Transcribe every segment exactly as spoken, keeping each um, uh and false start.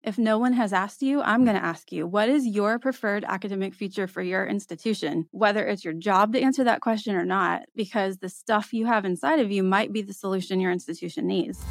If no one has asked you, I'm going to ask you, what is your preferred academic future for your institution? Whether it's your job to answer that question or not, because the stuff you have inside of you might be the solution your institution needs.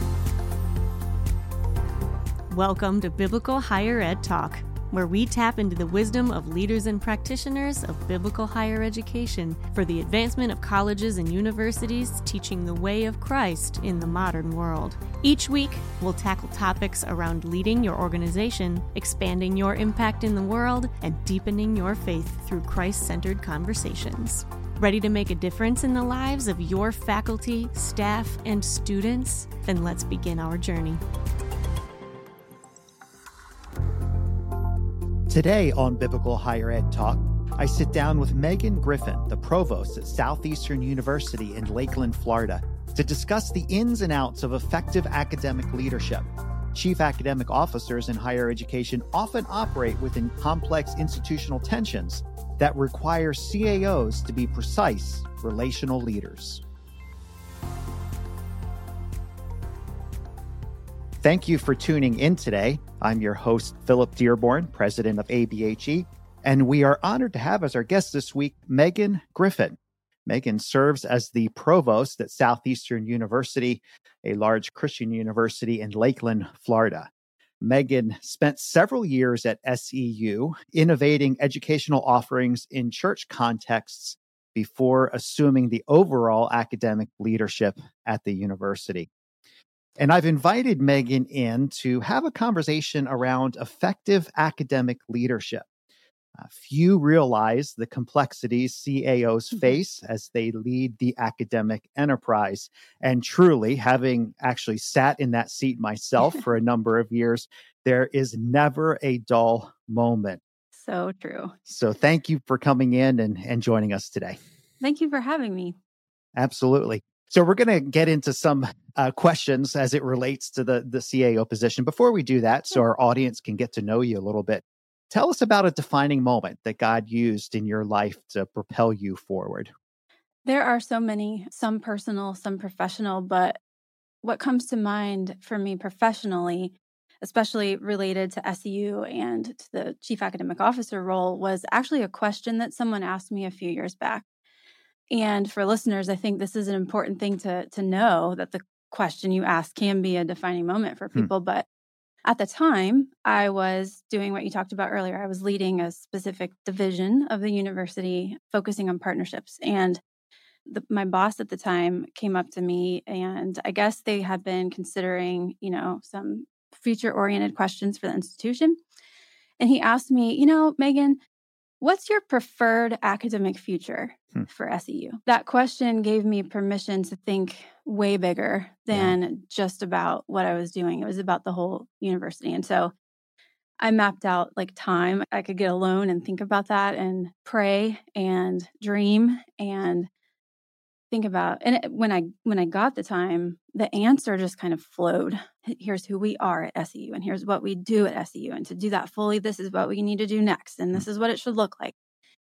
Welcome to Biblical Higher Ed Talk, where we tap into the wisdom of leaders and practitioners of biblical higher education for the advancement of colleges and universities teaching the way of Christ in the modern world. Each week, we'll tackle topics around leading your organization, expanding your impact in the world, and deepening your faith through Christ-centered conversations. Ready to make a difference in the lives of your faculty, staff, and students? Then let's begin our journey. Today on Biblical Higher Ed Talk, I sit down with Megan Griffin, the provost at Southeastern University in Lakeland, Florida, to discuss the ins and outs of effective academic leadership. Chief academic officers in higher education often operate within complex institutional tensions that require C A Os to be precise, relational leaders. Thank you for tuning in today. I'm your host, Philip Dearborn, president of A B H E, and we are honored to have as our guest this week, Megan Griffin. Megan serves as the provost at Southeastern University, a large Christian university in Lakeland, Florida. Megan spent several years at S E U, innovating educational offerings in church contexts before assuming the overall academic leadership at the university. And I've invited Megan in to have a conversation around effective academic leadership. Uh, few realize the complexities C A Os face as they lead the academic enterprise. And truly, having actually sat in that seat myself for a number of years, there is never a dull moment. So true. So thank you for coming in and, and joining us today. Thank you for having me. Absolutely. So we're going to get into some uh, questions as it relates to the, the C A O position. Before we do that, so our audience can get to know you a little bit, tell us about a defining moment that God used in your life to propel you forward. There are so many, some personal, some professional, but what comes to mind for me professionally, especially related to S E U and to the chief academic officer role, was actually a question that someone asked me a few years back. And for listeners, I think this is an important thing to, to know, that the question you ask can be a defining moment for people. Hmm. But at the time, I was doing what you talked about earlier. I was leading a specific division of the university, focusing on partnerships. And the, my boss at the time came up to me, and I guess they had been considering, you know, some future-oriented questions for the institution. And he asked me, you know, Megan, what's your preferred academic future hmm. for S E U? That question gave me permission to think way bigger than yeah. just about what I was doing. It was about the whole university. And so I mapped out like time. I could get alone and think about that and pray and dream and think about. And it, when I when I got the time, the answer just kind of flowed. Here's who we are at S E U, and here's what we do at S E U. And to do that fully, this is what we need to do next, and this is what it should look like.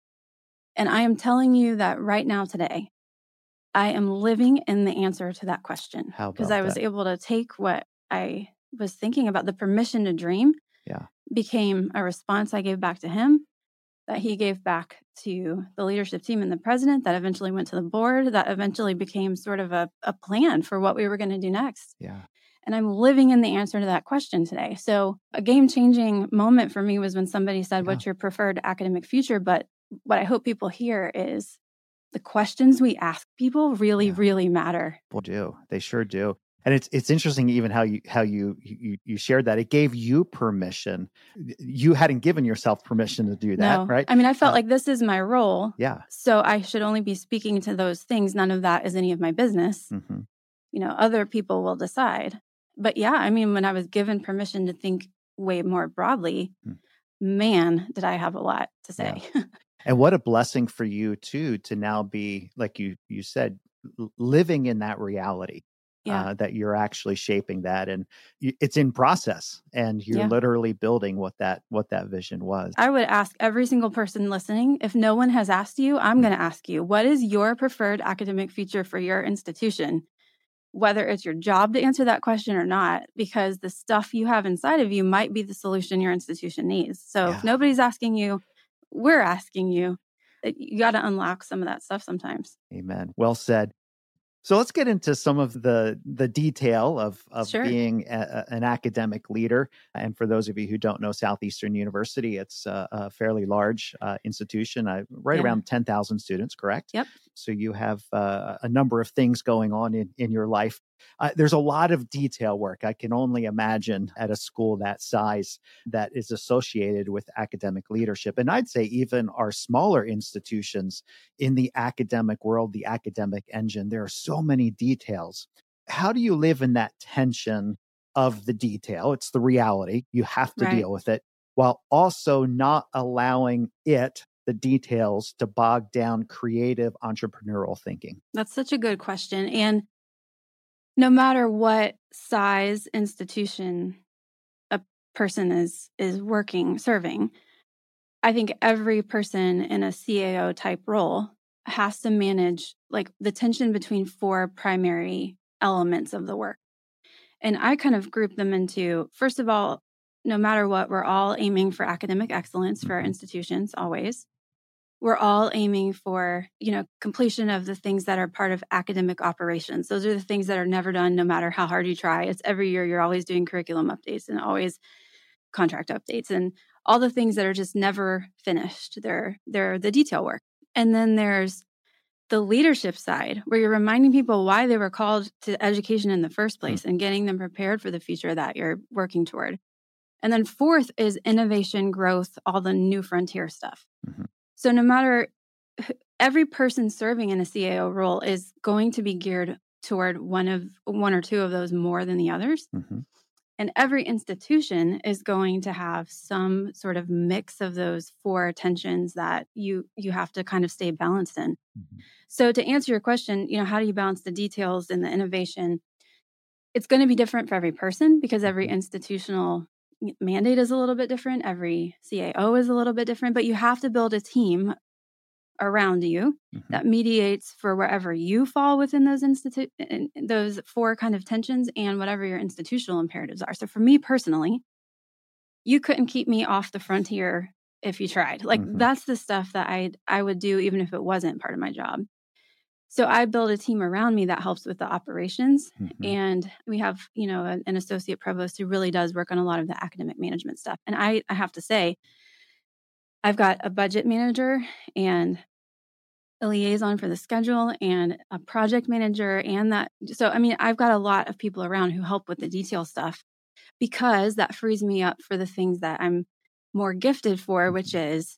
And I am telling you that right now today, I am living in the answer to that question, because I was that? able to take what I was thinking about. The permission to dream yeah. became a response I gave back to him, that he gave back to the leadership team and the president, that eventually went to the board, that eventually became sort of a, a plan for what we were going to do next. Yeah. And I'm living in the answer to that question today. So a game-changing moment for me was when somebody said, yeah. what's your preferred academic future? But what I hope people hear is the questions we ask people really, yeah. really matter. They do. They sure do. And it's it's interesting even how you how you, you you shared that. It gave you permission. You hadn't given yourself permission to do that, no. right? I mean, I felt uh, like this is my role. Yeah. So I should only be speaking to those things. None of that is any of my business. Mm-hmm. You know, other people will decide. But yeah, I mean, when I was given permission to think way more broadly, mm. man, did I have a lot to say. Yeah. And what a blessing for you too, to now be, like you you said, living in that reality. Yeah. Uh, that you're actually shaping that, and you, it's in process, and you're yeah. literally building what that what that vision was. I would ask every single person listening, if no one has asked you, I'm mm-hmm. going to ask you, what is your preferred academic future for your institution? whether it's your job to answer that question or not, because the stuff you have inside of you might be the solution your institution needs. So Yeah. if nobody's asking you, we're asking you. You got to unlock some of that stuff sometimes. Amen. Well said. So let's get into some of the the detail of of Sure. being a, a- an academic leader. And for those of you who don't know Southeastern University, it's a, a fairly large uh, institution, uh, right Yeah. around ten thousand students, correct? Yep. So you have uh, a number of things going on in, in your life. Uh, there's a lot of detail work. I can only imagine at a school that size that is associated with academic leadership. And I'd say even our smaller institutions in the academic world, the academic engine, there are so many details. How do you live in that tension of the detail? It's the reality. You have to Right. deal with it, while also not allowing it, the details, to bog down creative entrepreneurial thinking. That's such a good question. And no matter what size institution a person is is working, serving, I think every person in a C A O type role has to manage like the tension between four primary elements of the work. And I kind of group them into, first of all, no matter what, we're all aiming for academic excellence for our Mhm. institutions always. We're all aiming for, you know, completion of the things that are part of academic operations. Those are the things that are never done no matter how hard you try. It's every year you're always doing curriculum updates and always contract updates and all the things that are just never finished. They're they're the detail work. And then there's the leadership side where you're reminding people why they were called to education in the first place and getting them prepared for the future that you're working toward. And then fourth is innovation, growth, all the new frontier stuff. Mhm. So no matter every person serving in a C A O role is going to be geared toward one of one or two of those more than the others. Mhm. And every institution is going to have some sort of mix of those four tensions that you you have to kind of stay balanced in. Mhm. So to answer your question, you know, how do you balance the details and the innovation? It's going to be different for every person because every Mhm. institutional mandate is a little bit different. Every C A O is a little bit different, but you have to build a team around you Mhm. that mediates for wherever you fall within those institute those four kind of tensions and whatever your institutional imperatives are. So for me personally, you couldn't keep me off the frontier if you tried. Like Mhm. that's the stuff that I I would do even if it wasn't part of my job. So I build a team around me that helps with the operations. Mhm. And we have, you know, an, an associate provost who really does work on a lot of the academic management stuff. And I, I have to say, I've got a budget manager and a liaison for the schedule and a project manager and that. So, I mean, I've got a lot of people around who help with the detail stuff because that frees me up for the things that I'm more gifted for, which is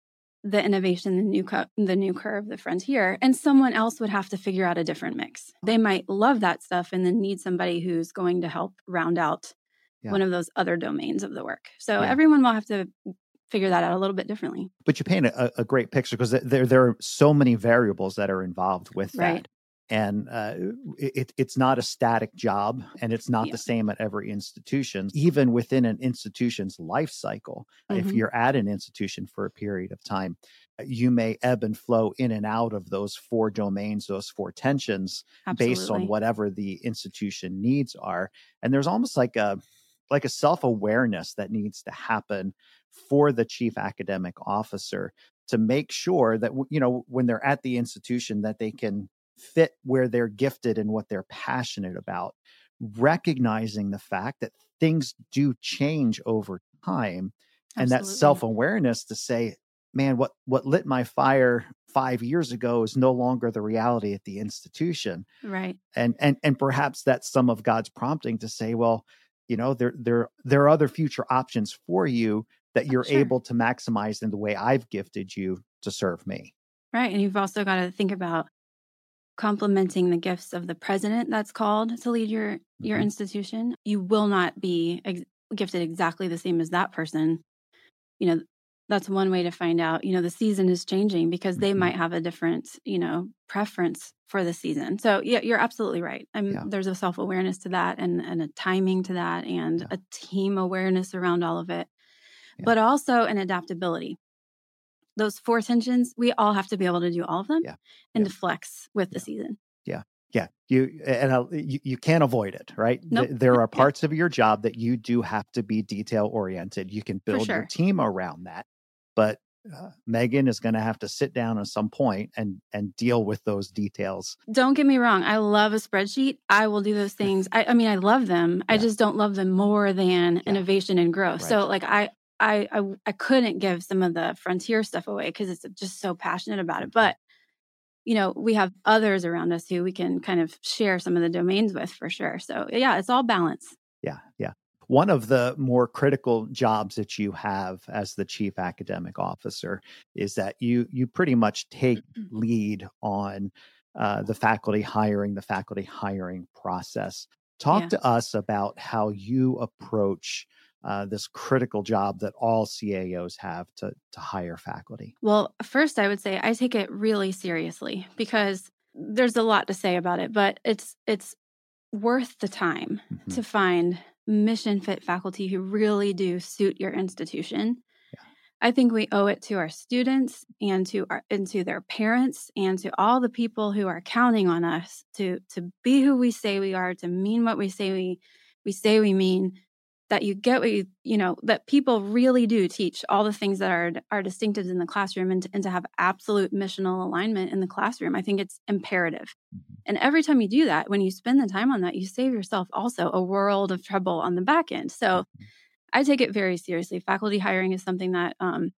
the innovation, the new cu- the new curve, the frontier, and someone else would have to figure out a different mix. They might love that stuff and then need somebody who's going to help round out Yeah. one of those other domains of the work. So Yeah. everyone will have to figure that out a little bit differently. But you paint a, a great picture because there there are so many variables that are involved with Right. that. And uh, it, it's not a static job, and it's not Yeah. the same at every institution. Even within an institution's life cycle, if Mhm. you're at an institution for a period of time, you may ebb and flow in and out of those four domains, those four tensions, based on Absolutely. whatever the institution needs are. And there's almost like a like a self-awareness that needs to happen for the chief academic officer to make sure that, you know, when they're at the institution, that they can fit where they're gifted and what they're passionate about, recognizing the fact that things do change over time. And that Absolutely. self-awareness to say, man, what, what lit my fire five years ago is no longer the reality at the institution. Right. And, and, and perhaps that's some of God's prompting to say, well, you know, there, there, there are other future options for you that you're Sure. able to maximize in the way I've gifted you to serve me. Right. And you've also got to think about complementing the gifts of the president that's called to lead your your Mhm. institution. You will not be ex- gifted exactly the same as that person. You know, that's one way to find out. You know, the season is changing because they Mhm. might have a different, you know, preference for the season. So yeah, you're absolutely right. I'm, Yeah. There's a self-awareness to that and, and a timing to that and Yeah. a team awareness around all of it, Yeah. but also an adaptability. Those four tensions, we all have to be able to do all of them Yeah. and Yeah. to flex with the Yeah. season. Yeah. Yeah, you and uh, you, you can't avoid it, right? Nope. Th- there are parts of your job that you do have to be detail oriented. You can build sure. your team around that, but uh, Megan is going to have to sit down at some point and and deal with those details. Don't get me wrong. I love a spreadsheet. I will do those things. I, I mean, I love them. Yeah. I just don't love them more than yeah. innovation and growth. Right. So like I, I, I, I couldn't give some of the frontier stuff away because it's just so passionate about it. But you know, we have others around us who we can kind of share some of the domains with for sure. So yeah, it's all balance. Yeah, yeah. One of the more critical jobs that you have as the chief academic officer is that you you pretty much take lead on uh, the faculty hiring, the faculty hiring process. Talk yeah. to us about how you approach uh, this critical job that all C A Os have to to hire faculty. Well, first, I would say I take it really seriously because there's a lot to say about it, but it's it's worth the time mm-hmm. to find mission fit faculty who really do suit your institution. Yeah. I think we owe it to our students and to our and to their parents and to all the people who are counting on us to to be who we say we are, to mean what we say we we say we mean. That you get what you, you know, that people really do teach all the things that are are distinctives in the classroom and to, and to have absolute missional alignment in the classroom. I think it's imperative. Mm-hmm. And every time you do that, when you spend the time on that, you save yourself also a world of trouble on the back end. So mm-hmm. I take it very seriously. Faculty hiring is something that um,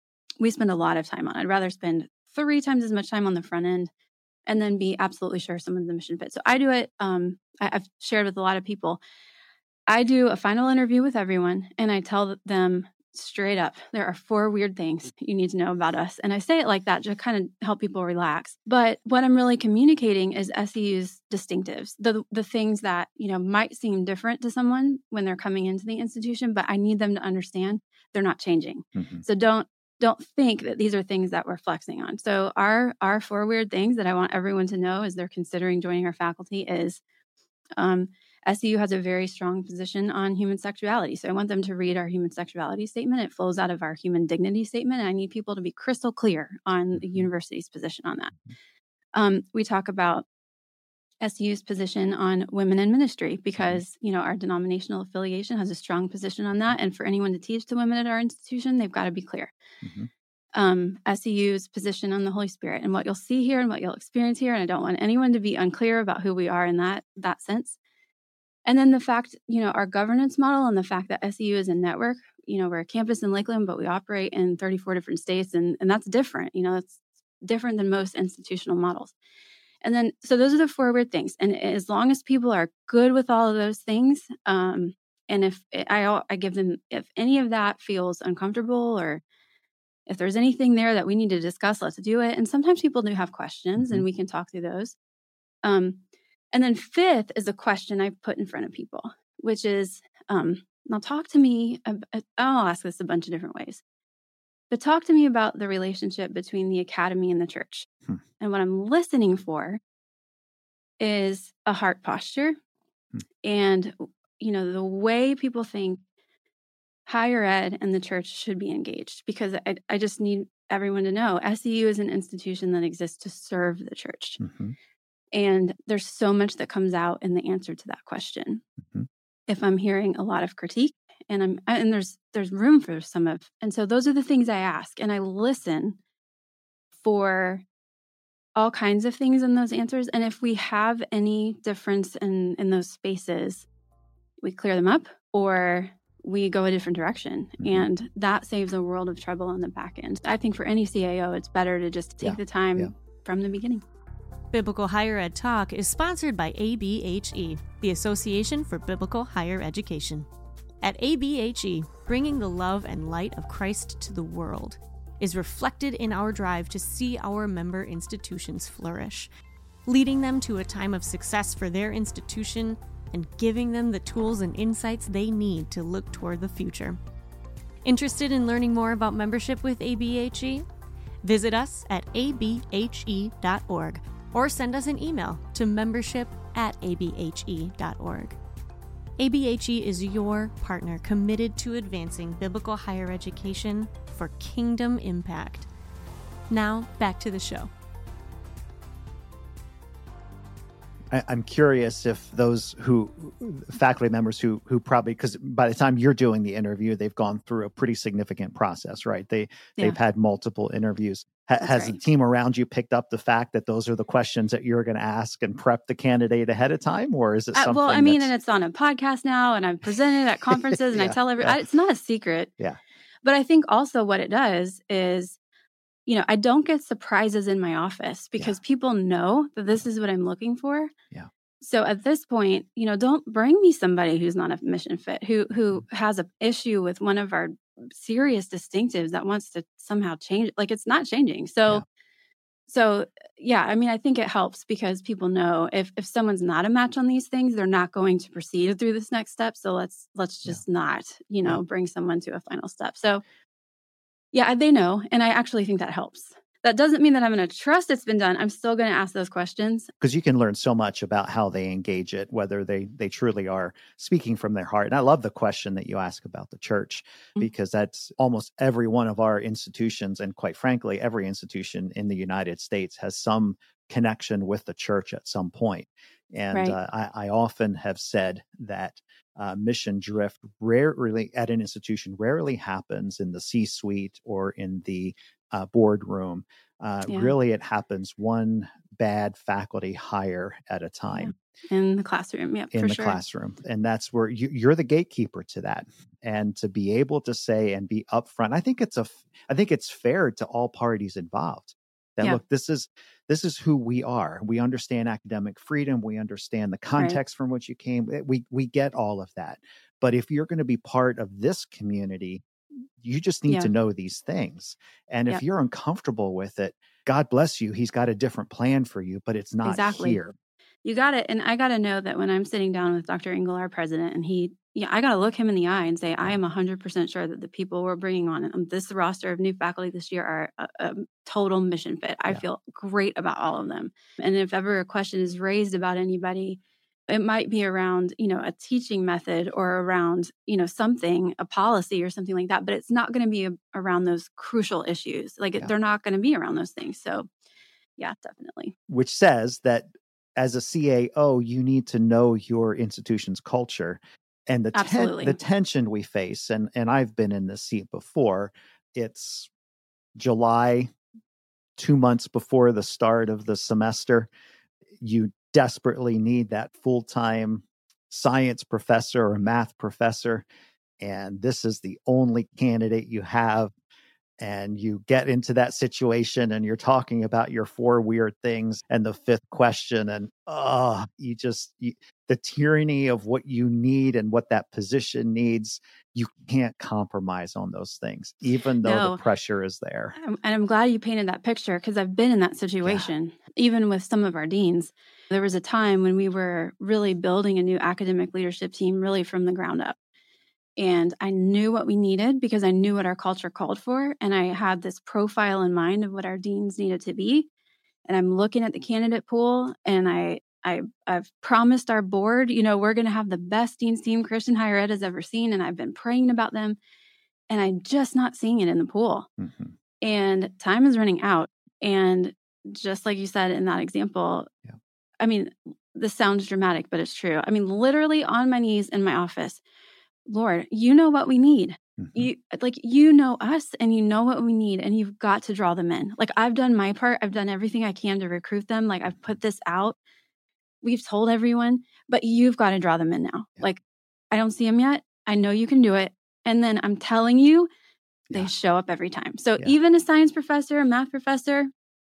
we spend a lot of time on. I'd rather spend three times as much time on the front end and then be absolutely sure someone's a mission fit. So I do it. Um, I, I've shared with a lot of people. I do a final interview with everyone, and I tell them straight up, there are four weird things you need to know about us. And I say it like that to kind of help people relax. But what I'm really communicating is S E U's distinctives, the the things that, you know, might seem different to someone when they're coming into the institution, but I need them to understand they're not changing. Mm-hmm. So don't don't think that these are things that we're flexing on. So our our four weird things that I want everyone to know as they're considering joining our faculty is um, S E U has a very strong position on human sexuality. So I want them to read our human sexuality statement. It flows out of our human dignity statement. And I need people to be crystal clear on the university's position on that. Um, we talk about S E U's position on women in ministry because, you know, our denominational affiliation has a strong position on that. And for anyone to teach to women at our institution, they've got to be clear. Mm-hmm. Um, S E U's position on the Holy Spirit and what you'll see here and what you'll experience here. And I don't want anyone to be unclear about who we are in that that sense. And then the fact, you know, our governance model and the fact that S E U is a network, you know, we're a campus in Lakeland, but we operate in thirty-four different states. And, and that's different, you know, it's different than most institutional models. And then, so those are the four weird things. And as long as people are good with all of those things, um, and if I, I give them, if any of that feels uncomfortable or if there's anything there that we need to discuss, let's do it. And sometimes people do have questions mm-hmm. and we can talk through those. Um, And then fifth is a question I've put in front of people, which is, um, now talk to me, about, I'll ask this a bunch of different ways, but talk to me about the relationship between the academy and the church. Hmm. And what I'm listening for is a heart posture hmm. and, you know, the way people think higher ed and the church should be engaged, because I, I just need everyone to know S E U is an institution that exists to serve the church. Mm-hmm. And there's so much that comes out in the answer to that question. Mm-hmm. If I'm hearing a lot of critique and I'm, and there's, there's room for some of, and so those are the things I ask and I listen for all kinds of things in those answers. And if we have any difference in, in those spaces, we clear them up or we go a different direction. Mm-hmm. And that saves a world of trouble on the back end. I think for any C A O, it's better to just take yeah. the time yeah. from the beginning. Biblical Higher Ed Talk is sponsored by A B H E, the Association for Biblical Higher Education. At A B H E, bringing the love and light of Christ to the world is reflected in our drive to see our member institutions flourish, leading them to a time of success for their institution and giving them the tools and insights they need to look toward the future. Interested in learning more about membership with A B H E? Visit us at a b h e dot org. or send us an email to membership at a b h e dot org. A B H E is your partner committed to advancing biblical higher education for kingdom impact. Now, back to the show. I, I'm curious if those who faculty members who who probably, because by the time you're doing the interview, they've gone through a pretty significant process, right? They Yeah. they've had multiple interviews. Ha, has right. the team around you picked up the fact that those are the questions that you're going to ask and prep the candidate ahead of time, or is it Uh, something? well, I mean, that's... and it's on a podcast now, and I've presented at conferences, and yeah, I tell every. yeah. I, it's not a secret. Yeah. But I think also what it does is, you know, I don't get surprises in my office because yeah. people know that this is what I'm looking for. Yeah. So at this point, you know, don't bring me somebody who's not a mission fit, who who has an issue with one of our serious distinctives that wants to somehow change. Like, it's not changing. So, yeah. so yeah, I mean, I think it helps because people know if if someone's not a match on these things, they're not going to proceed through this next step. So let's let's just yeah. not, you know, yeah. bring someone to a final step. So yeah, they know, and I actually think that helps. That doesn't mean that I'm going to trust it's been done. I'm still going to ask those questions. Because you can learn so much about how they engage it, whether they they truly are speaking from their heart. And I love the question that you ask about the church, mm-hmm. because that's almost every one of our institutions. And quite frankly, every institution in the United States has some connection with the church at some point. And right. uh, I, I often have said that uh, mission drift rarely at an institution rarely happens in the C-suite or in the Uh, boardroom. Uh, yeah. Really, it happens one bad faculty hire at a time. Yeah. In the classroom, yeah, in for the sure. classroom. And that's where you, you're the gatekeeper to that. And to be able to say and be upfront, I think it's a, I think it's fair to all parties involved. That yeah. look, this is this is who we are. We understand academic freedom. We understand the context right. from which you came. We we get all of that. But if you're going to be part of this community, you just need yeah. to know these things. And if yep. you're uncomfortable with it, God bless you. He's got a different plan for you, but it's not exactly. here. You got it. And I got to know that when I'm sitting down with Doctor Engel, our president, and he, yeah, I got to look him in the eye and say, I am one hundred percent sure that the people we're bringing on um, this roster of new faculty this year are a, a total mission fit. I yeah. feel great about all of them. And if ever a question is raised about anybody, it might be around, you know, a teaching method or around, you know, something, a policy or something like that, but it's not going to be a, around those crucial issues. Like yeah. they're not going to be around those things. So yeah, definitely. Which says that as a C A O, you need to know your institution's culture and the, ten- the tension we face. And, and I've been in this seat before. It's July, two months before the start of the semester. You desperately need that full-time science professor or math professor, and this is the only candidate you have, and you get into that situation and you're talking about your four weird things and the fifth question, and oh, you just you, the tyranny of what you need and what that position needs, you can't compromise on those things, even though no. the pressure is there. And I'm glad you painted that picture because I've been in that situation, yeah. even with some of our deans. There was a time when we were really building a new academic leadership team, really from the ground up. And I knew what we needed because I knew what our culture called for. And I had this profile in mind of what our deans needed to be. And I'm looking at the candidate pool, and I, I, I've promised our board, you know, we're going to have the best dean's team Christian Higher Ed has ever seen. And I've been praying about them, and I'm just not seeing it in the pool. Mm-hmm. And time is running out. And just like you said in that example, yeah. I mean, this sounds dramatic, but it's true. I mean, literally on my knees in my office, Lord, you know what we need. Mm-hmm. You like, you know us, and you know what we need, and you've got to draw them in. Like, I've done my part. I've done everything I can to recruit them. Like, I've put this out. We've told everyone, but you've got to draw them in now. Yeah. Like, I don't see them yet. I know you can do it. And then I'm telling you, they yeah. show up every time. So yeah. even a science professor, a math professor,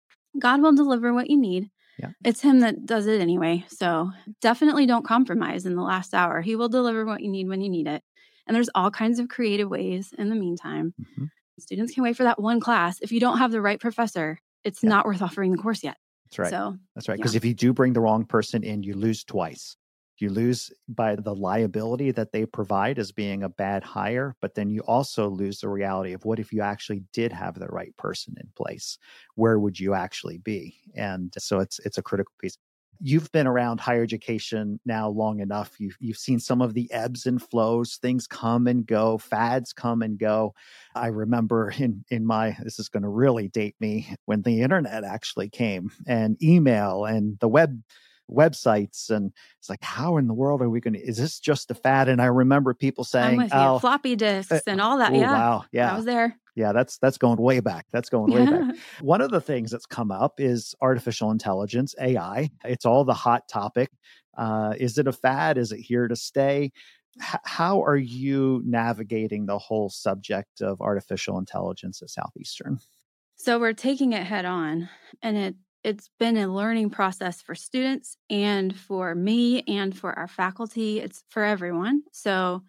God will deliver what you need. Yeah. It's him that does it anyway. So definitely don't compromise in the last hour. He will deliver what you need when you need it. And there's all kinds of creative ways in the meantime. Mm-hmm. Students can wait for that one class. If you don't have the right professor, it's yeah. not worth offering the course yet. That's right. So, That's right. Yeah. Because if you do bring the wrong person in, you lose twice. You lose by the liability that they provide as being a bad hire, but then you also lose the reality of what if you actually did have the right person in place? Where would you actually be? And so it's it's a critical piece. You've been around higher education now long enough. You've, you've seen some of the ebbs and flows. Things come and go. Fads come and go. I remember in, in my, this is going to really date me, when the internet actually came, and email and the web websites. And it's like, how in the world are we going to, is this just a fad? And I remember people saying, I'm with oh, you. Floppy disks uh, and all that. oh, Yeah. wow. Yeah. I was there. Yeah, that's that's going way back. That's going way back. One of the things that's come up is artificial intelligence, A I. It's all the hot topic. Uh, is it a fad? Is it here to stay? H- how are you navigating the whole subject of artificial intelligence at Southeastern? So we're taking it head on, and it it's been a learning process for students and for me and for our faculty. It's for everyone. So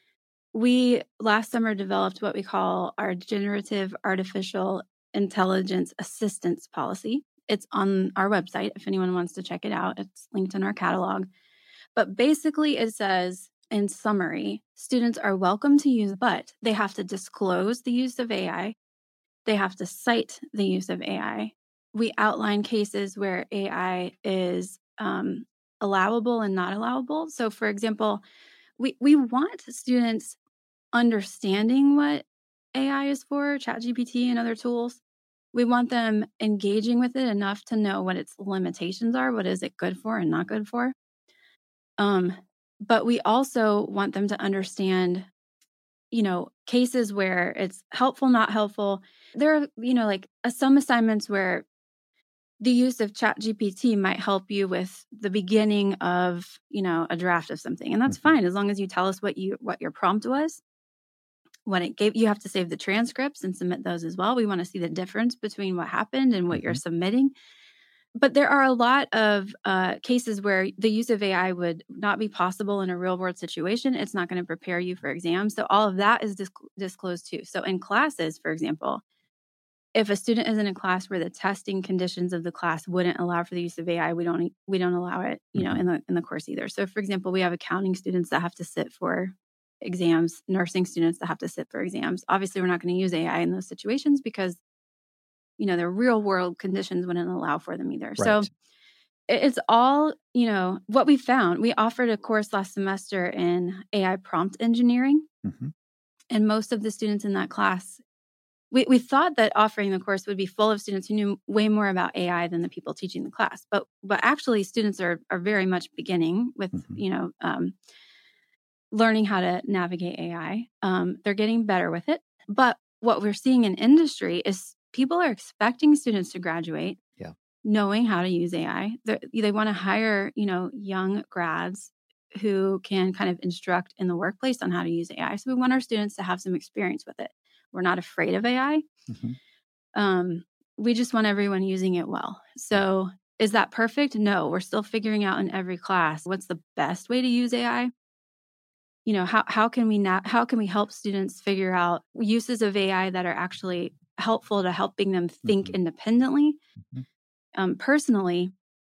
we last summer developed what we call our generative artificial intelligence assistance policy. It's on our website if anyone wants to check it out. It's linked in our catalog. But basically it says, in summary, students are welcome to use, but they have to disclose the use of A I. They have to cite the use of A I. We outline cases where A I is um, allowable and not allowable. So for example, we, we want students understanding what A I is for, ChatGPT and other tools. We want them engaging with it enough to know what its limitations are, what is it good for and not good for. Um, but we also want them to understand, you know, cases where it's helpful, not helpful. There are, you know, like uh, some assignments where the use of ChatGPT might help you with the beginning of, you know, a draft of something. And that's Mm-hmm. fine as long as you tell us what you what your prompt was. What it gave, you have to save the transcripts and submit those as well. We want to see the difference between what happened and what Mm-hmm. you're submitting. But there are a lot of uh, cases where the use of A I would not be possible in a real world situation. It's not going to prepare you for exams. So all of that is disc- disclosed too. So in classes, for example, if a student is in a class where the testing conditions of the class wouldn't allow for the use of A I, we don't we don't allow it, you know, Mm-hmm. in the in the course either. So for example, we have accounting students that have to sit for exams, nursing students that have to sit for exams. Obviously, we're not going to use A I in those situations because, you know, their real world conditions wouldn't allow for them either. Right. So it's all, you know, what we found. We offered a course last semester in A I prompt engineering. Mm-hmm. And most of the students in that class, we, we thought that offering the course would be full of students who knew way more about A I than the people teaching the class. But but actually, students are are very much beginning with, Mm-hmm. you know, um, learning how to navigate A I. Um, they're getting better with it. But what we're seeing in industry is people are expecting students to graduate Yeah. knowing how to use A I. They're, they want to hire, you know, young grads who can kind of instruct in the workplace on how to use A I. So we want our students to have some experience with it. We're not afraid of A I. Mm-hmm. Um, we just want everyone using it well. So is that perfect? No, we're still figuring out in every class what's the best way to use A I. You know, how how can we not how can we help students figure out uses of A I that are actually helpful to helping them think Mm-hmm. independently? Mm-hmm. Um, personally,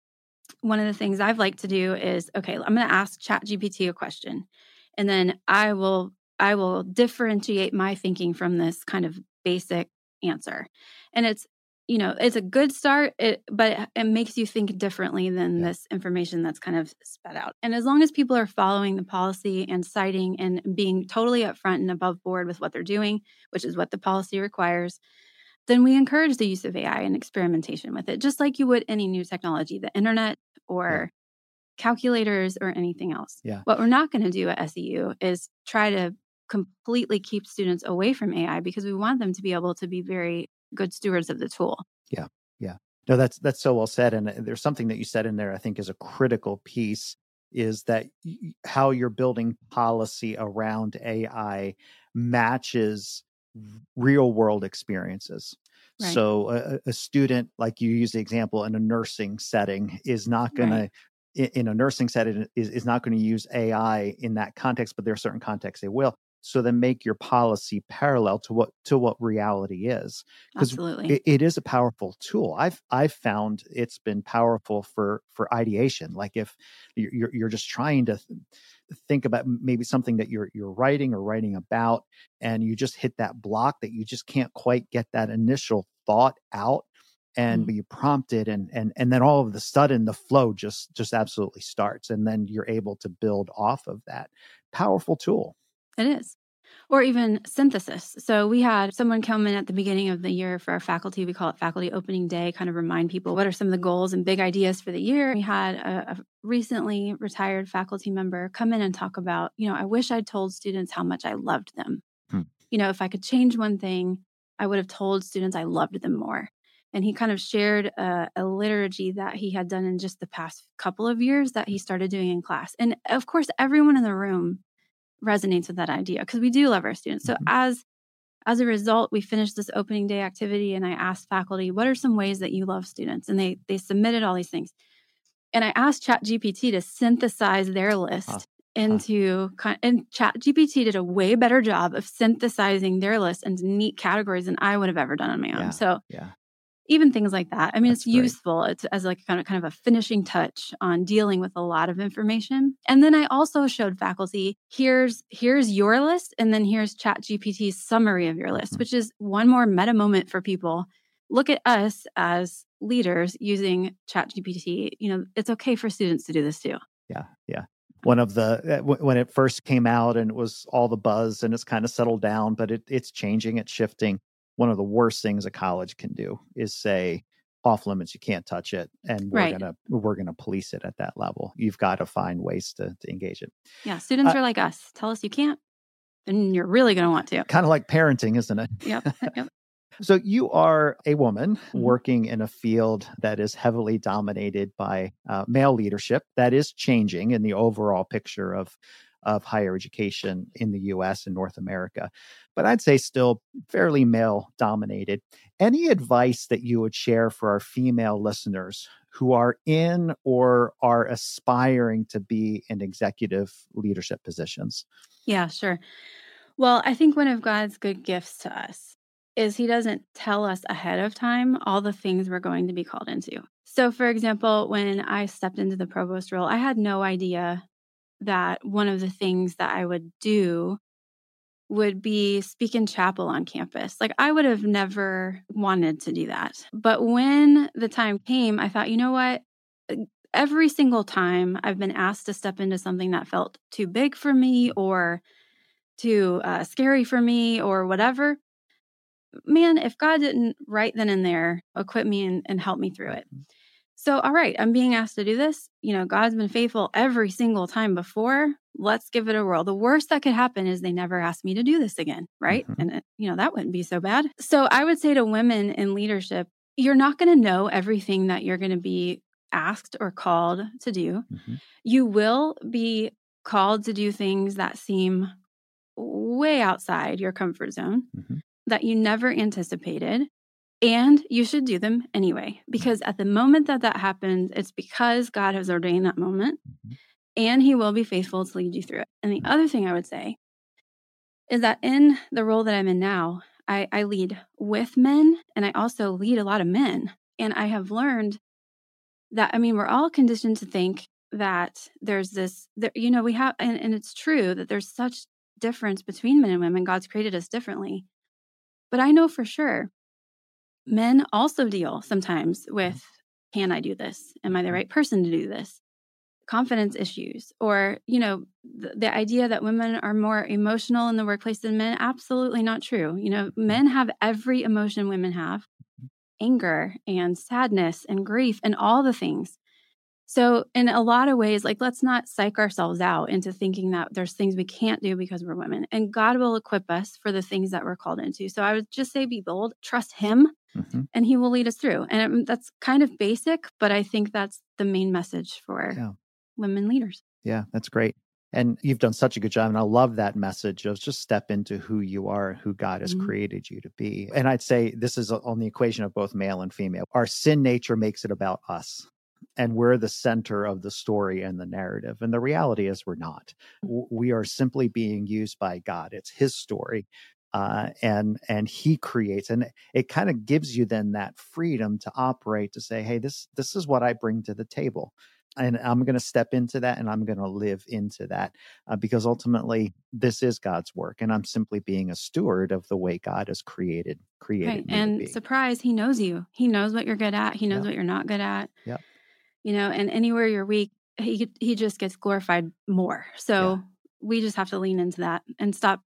one of the things I've liked to do is, okay, I'm going to ask ChatGPT a question, and then I will I will differentiate my thinking from this kind of basic answer. And it's, you know, it's a good start, it, but it, it makes you think differently than Yeah. this information that's kind of spat out. And as long as people are following the policy and citing and being totally upfront and above board with what they're doing, which is what the policy requires, then we encourage the use of A I and experimentation with it, just like you would any new technology, the internet or yeah. calculators or anything else. Yeah. What we're not going to do at S E U is try to completely keep students away from A I because we want them to be able to be very good stewards of the tool. Yeah. Yeah. No, that's, that's so well said. And there's something that you said in there, I think is a critical piece, is that y- how you're building policy around A I matches real world experiences. Right. So a, a student, like you use the example in a nursing setting, is not going right. to, in a nursing setting, is, is not going to use A I in that context, but there are certain contexts they will. So then make your policy parallel to what to what reality is. Absolutely. It, it is a powerful tool. I've I've found it's been powerful for for ideation. Like if you're you're just trying to th- think about maybe something that you're you're writing or writing about, and you just hit that block that you just can't quite get that initial thought out, and mm. you prompt it, and and and then all of a sudden the flow just just absolutely starts, and then you're able to build off of that. Powerful tool. It is. Or even synthesis. So we had someone come in at the beginning of the year for our faculty. We call it faculty opening day, kind of remind people what are some of the goals and big ideas for the year. We had a, a recently retired faculty member come in and talk about, you know, I wish I'd told students how much I loved them. Hmm. You know, if I could change one thing, I would have told students I loved them more. And he kind of shared a, a liturgy that he had done in just the past couple of years that he started doing in class. And of course, everyone in the room resonates with that idea because we do love our students. So mm-hmm. as as a result, we finished this opening day activity and I asked faculty, what are some ways that you love students? And they they submitted all these things. And I asked ChatGPT to synthesize their list huh. into huh. and ChatGPT did a way better job of synthesizing their list into neat categories than I would have ever done on my own. Yeah. So yeah. even things like that. I mean, That's it's great. useful. It's as like kind of kind of a finishing touch on dealing with a lot of information. And then I also showed faculty, here's here's your list, and then here's ChatGPT's summary of your list, mm-hmm. which is one more meta moment for people. Look at us as leaders using ChatGPT. You know, it's okay for students to do this too. Yeah, yeah. One of the when it first came out and it was all the buzz and it's kind of settled down, but it, it's changing, it's shifting. One of the worst things a college can do is say off limits, you can't touch it, and we're right. gonna we're gonna police it at that level. You've got to find ways to, to engage it. Yeah, students uh, are like us. Tell us you can't, then you're really gonna want to. Kind of like parenting, isn't it? Yep. Yep. So you are a woman mm-hmm. working in a field that is heavily dominated by uh, male leadership. That is changing in the overall picture of of higher education in the U S and North America. But I'd say still fairly male dominated. Any advice that you would share for our female listeners who are in or are aspiring to be in executive leadership positions? Yeah, sure. Well, I think one of God's good gifts to us is he doesn't tell us ahead of time all the things we're going to be called into. So for example, when I stepped into the provost role, I had no idea that one of the things that I would do would be speak in chapel on campus. Like I would have never wanted to do that. But when the time came, I thought, you know what? Every single time I've been asked to step into something that felt too big for me or too uh, scary for me or whatever, man, if God didn't right then and there equip me and, and help me through it. So, all right, I'm being asked to do this. You know, God's been faithful every single time before. Let's give it a whirl. The worst that could happen is they never ask me to do this again, right? Mm-hmm. And, it, you know, that wouldn't be so bad. So I would say to women in leadership, you're not going to know everything that you're going to be asked or called to do. Mm-hmm. You will be called to do things that seem way outside your comfort zone, mm-hmm. that you never anticipated. And you should do them anyway, because at the moment that that happens, it's because God has ordained that moment and he will be faithful to lead you through it. And the other thing I would say is that in the role that I'm in now, I, I lead with men and I also lead a lot of men. And I have learned that, I mean, we're all conditioned to think that there's this, there, you know, we have, and, and it's true that there's such difference between men and women. God's created us differently. But I know for sure men also deal sometimes with, can I do this? Am I the right person to do this? Confidence issues, or, you know, the, the idea that women are more emotional in the workplace than men, absolutely not true. You know, men have every emotion women have, anger and sadness and grief and all the things. So in a lot of ways, like, let's not psych ourselves out into thinking that there's things we can't do because we're women, and God will equip us for the things that we're called into. So I would just say, be bold, trust him, mm-hmm. and he will lead us through. And it, that's kind of basic, but I think that's the main message for yeah. women leaders. Yeah, that's great. And you've done such a good job. And I love that message of just step into who you are, who God has mm-hmm. created you to be. And I'd say this is on the equation of both male and female. Our sin nature makes it about us. And we're the center of the story and the narrative. And the reality is we're not. We are simply being used by God. It's his story. Uh, and and he creates. And it kind of gives you then that freedom to operate, to say, hey, this this is what I bring to the table. And I'm going to step into that and I'm going to live into that uh, because ultimately this is God's work. And I'm simply being a steward of the way God has created, created right. me And to be. Surprise, he knows you. He knows what you're good at. He knows yep. what you're not good at. Yep. You know, and anywhere you're weak, he he just gets glorified more. So yeah. we just have to lean into that and stop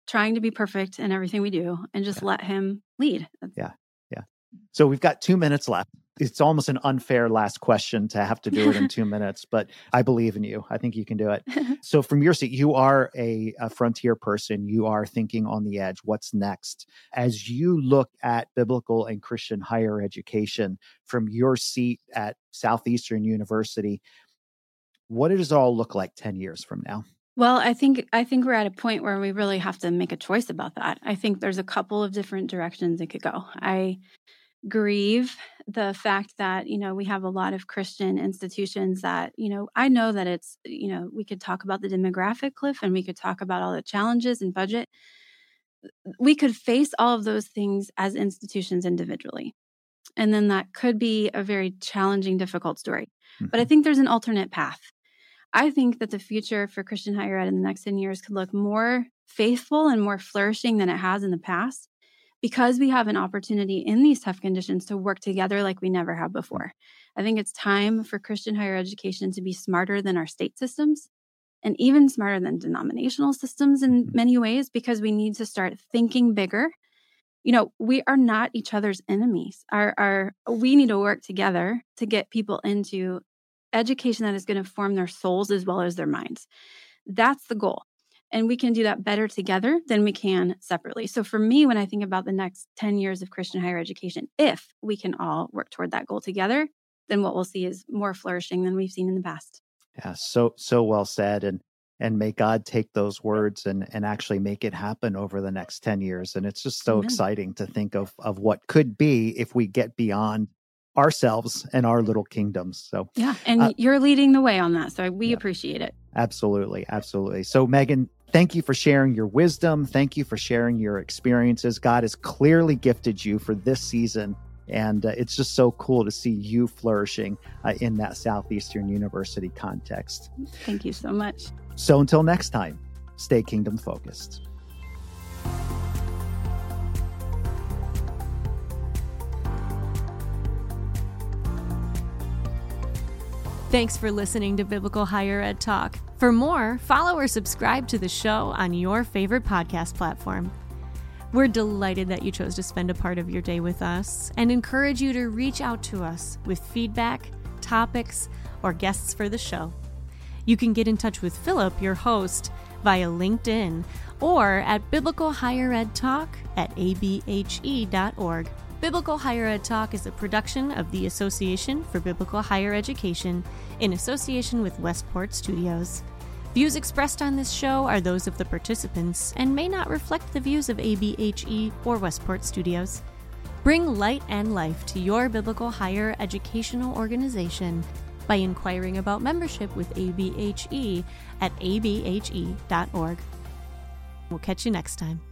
trying to be perfect in everything we do and just Yeah. let him lead. Yeah. Yeah. So we've got two minutes left. It's almost an unfair last question to have to do it in two minutes, but I believe in you. I think you can do it. So from your seat, you are a, a frontier person. You are thinking on the edge. What's next? As you look at biblical and Christian higher education from your seat at Southeastern University, what does it all look like ten years from now? Well, I think I think we're at a point where we really have to make a choice about that. I think there's a couple of different directions it could go. I grieve the fact that, you know, we have a lot of Christian institutions that, you know, I know that it's, you know, we could talk about the demographic cliff and we could talk about all the challenges and budget. We could face all of those things as institutions individually. And then that could be a very challenging, difficult story. Mm-hmm. But I think there's an alternate path. I think that the future for Christian higher ed in the next ten years could look more faithful and more flourishing than it has in the past, because we have an opportunity in these tough conditions to work together like we never have before. I think it's time for Christian higher education to be smarter than our state systems and even smarter than denominational systems in many ways, because we need to start thinking bigger. You know, we are not each other's enemies. Our, our, we need to work together to get people into education that is going to form their souls as well as their minds. That's the goal. And we can do that better together than we can separately. So for me, when I think about the next ten years of Christian higher education, if we can all work toward that goal together, then what we'll see is more flourishing than we've seen in the past. Yeah, so so well said. And and may God take those words and, and actually make it happen over the next ten years. And it's just so Amen. Exciting to think of, of what could be if we get beyond ourselves and our little kingdoms. So yeah, and uh, you're leading the way on that. So we yeah, appreciate it. Absolutely. Absolutely. So Megan, thank you for sharing your wisdom. Thank you for sharing your experiences. God has clearly gifted you for this season. And uh, it's just so cool to see you flourishing uh, in that Southeastern University context. Thank you so much. So until next time, stay kingdom focused. Thanks for listening to Biblical Higher Ed Talk. For more, follow or subscribe to the show on your favorite podcast platform. We're delighted that you chose to spend a part of your day with us and encourage you to reach out to us with feedback, topics, or guests for the show. You can get in touch with Philip, your host, via LinkedIn or at Biblical Higher Ed Talk at a b h e dot org. Biblical Higher Ed Talk is a production of the Association for Biblical Higher Education in association with Westport Studios. Views expressed on this show are those of the participants and may not reflect the views of A B H E or Westport Studios. Bring light and life to your biblical higher educational organization by inquiring about membership with A B H E at a b h e dot org. We'll catch you next time.